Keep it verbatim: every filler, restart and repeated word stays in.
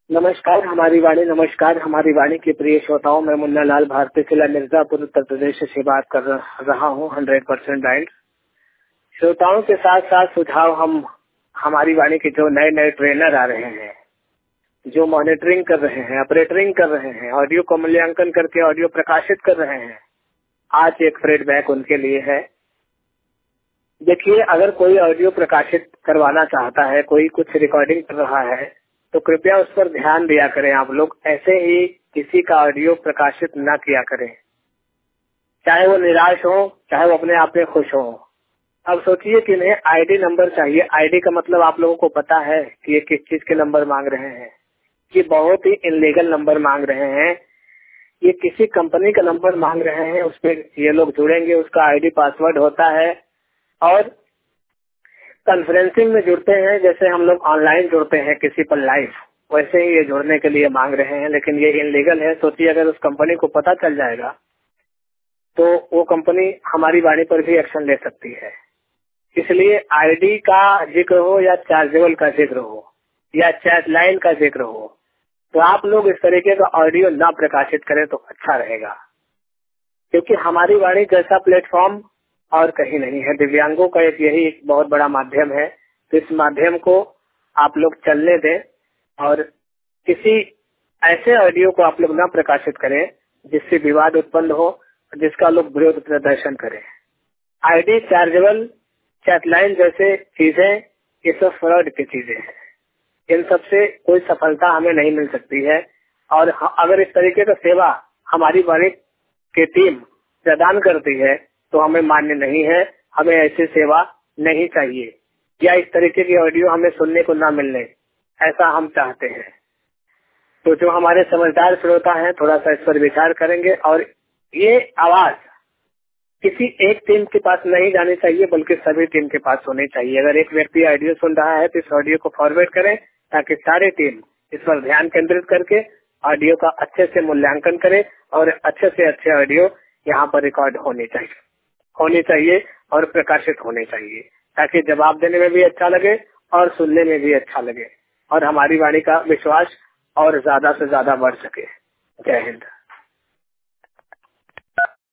नमस्कार हमारी वाणी नमस्कार हमारी वाणी के प्रिय श्रोताओं, मैं मुन्ना लाल भारतीय जिला मिर्जापुर उत्तर प्रदेश से बात कर रहा हूँ हंड्रेड परसेंट डाइट। श्रोताओं के साथ साथ सुझाव हम हमारी वाणी के जो नए नए ट्रेनर आ रहे हैं, जो मॉनिटरिंग कर रहे हैं, ऑपरेटरिंग कर रहे हैं, ऑडियो को मूल्यांकन करके ऑडियो प्रकाशित कर रहे हैं, आज एक फीडबैक उनके लिए है। देखिए, अगर कोई ऑडियो प्रकाशित करवाना चाहता है, कोई कुछ रिकॉर्डिंग कर रहा है, तो कृपया उस पर ध्यान दिया करें। आप लोग ऐसे ही किसी का ऑडियो प्रकाशित न किया करें, चाहे वो निराश हो, चाहे वो अपने आप में खुश हो। अब सोचिए कि इन्हें आईडी नंबर चाहिए। आईडी का मतलब आप लोगों को पता है कि ये किस चीज के नंबर मांग रहे हैं। ये बहुत ही इनलीगल नंबर मांग रहे हैं। ये किसी कंपनी का नंबर मांग रहे हैं, उस पर ये लोग जुड़ेंगे, उसका आईडी पासवर्ड होता है और कॉन्फ्रेंसिंग में जुड़ते हैं। जैसे हम लोग ऑनलाइन जुड़ते हैं किसी पर लाइव, वैसे ही ये जुड़ने के लिए मांग रहे हैं, लेकिन ये इनलीगल है। सोचिए, अगर उस कंपनी को पता चल जाएगा तो वो कंपनी हमारी वाणी पर भी एक्शन ले सकती है। इसलिए आईडी का जिक्र हो या चार्जेबल का जिक्र हो या चैट लाइन का जिक्र हो, तो आप लोग इस तरीके का ऑडियो ना प्रकाशित करें तो अच्छा रहेगा, क्योंकि हमारी वाणी जैसा प्लेटफॉर्म और कहीं नहीं है। दिव्यांगों का एक यही एक बहुत बड़ा माध्यम है, तो इस माध्यम को आप लोग चलने दें और किसी ऐसे ऑडियो को आप लोग ना प्रकाशित करें जिससे विवाद उत्पन्न हो, जिसका लोग विरोध प्रदर्शन करें। आईडी, चार्जेबल, चैटलाइन जैसे चीजें, ये सब फ्रॉड की चीजें हैं। इन सबसे कोई सफलता हमें नहीं मिल सकती है। और अगर इस तरीके का सेवा हमारी वाणी की टीम प्रदान करती है तो हमें मान्य नहीं है। हमें ऐसी सेवा नहीं चाहिए, या इस तरीके की ऑडियो हमें सुनने को ना मिलने, ऐसा हम चाहते हैं। तो जो हमारे समझदार श्रोता हैं, थोड़ा सा इस पर विचार करेंगे और ये आवाज किसी एक टीम के पास नहीं जानी चाहिए, बल्कि सभी टीम के पास होनी चाहिए। अगर एक व्यक्ति ऑडियो सुन रहा है तो इस ऑडियो को फॉरवर्ड करें, ताकि सारी टीम इस पर ध्यान केंद्रित करके ऑडियो का अच्छे से मूल्यांकन करे और अच्छे से अच्छे ऑडियो यहाँ पर रिकॉर्ड होने चाहिए होने चाहिए और प्रकाशित होने चाहिए, ताकि जवाब देने में भी अच्छा लगे और सुनने में भी अच्छा लगे और हमारी वाणी का विश्वास और ज्यादा से ज्यादा बढ़ सके। जय हिंद।